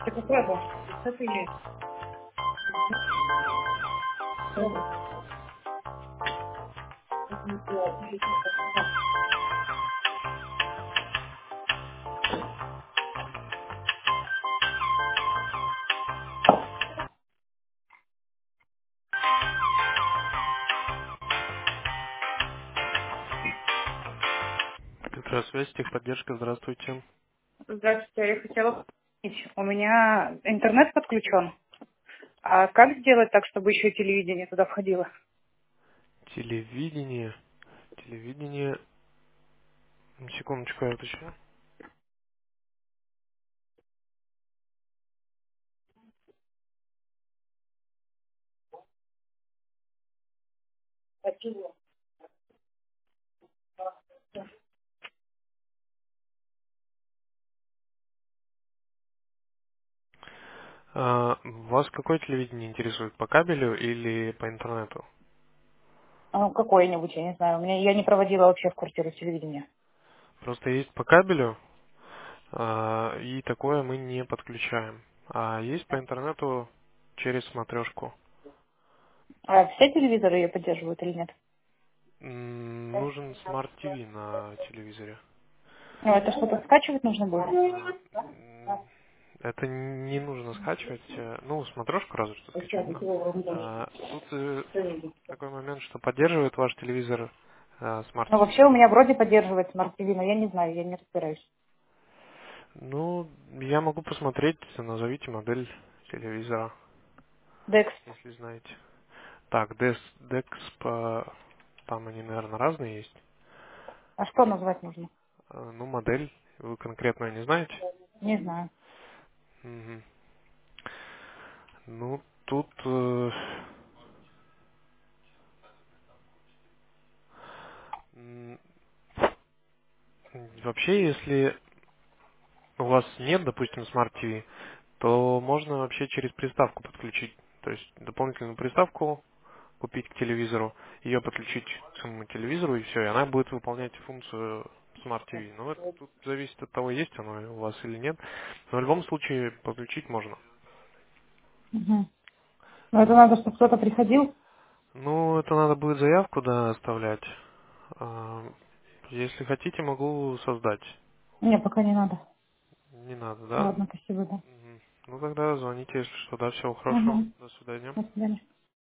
Так сразу. Это есть. Электросвязь, техподдержка, здравствуйте. Здравствуйте, я хотела спросить. У меня интернет подключен. А как сделать так, чтобы еще и телевидение туда входило? Телевидение. Телевидение. Секундочку, я уточню. Вас какое телевидение интересует? По кабелю или по интернету? Ну, какое-нибудь, я не знаю. Я не проводила вообще в квартиру телевидения. Просто есть по кабелю, и такое мы не подключаем. А есть по интернету через смотрешку. А все телевизоры ее поддерживают или нет? Нужен смарт-ТВ на телевизоре. Ну, это что-то скачивать нужно будет? А, Это не нужно скачивать. Ну, смотрешку разве что скачать. Но, тут такой момент, что поддерживает ваш телевизор Smart Ну, TV. вообще у меня вроде поддерживает смарт ТВ, но я не знаю, я не разбираюсь. Ну, я могу посмотреть, назовите модель телевизора, Декс. если знаете. Так, Dex, там они, наверное, разные есть. А что назвать нужно? Ну, модель, вы конкретно не знаете? Не знаю. Мгм. Ну, тут м, вообще, если у вас нет, допустим, Smart TV, то можно вообще через приставку подключить. То есть дополнительную приставку купить к телевизору, ее подключить к самому телевизору и все, и она будет выполнять функцию Smart TV. Но это тут зависит от того, есть оно у вас или нет. Но в любом случае подключить можно. Угу. Но это надо, чтобы кто-то приходил. Ну, это надо будет заявку, да, оставлять. А, Если хотите, могу создать. Не, пока не надо. Не надо, да? Ладно, спасибо, да. Мгм. Ну тогда звоните, если что. Да, всего хорошего. Угу. До свидания. До свидания.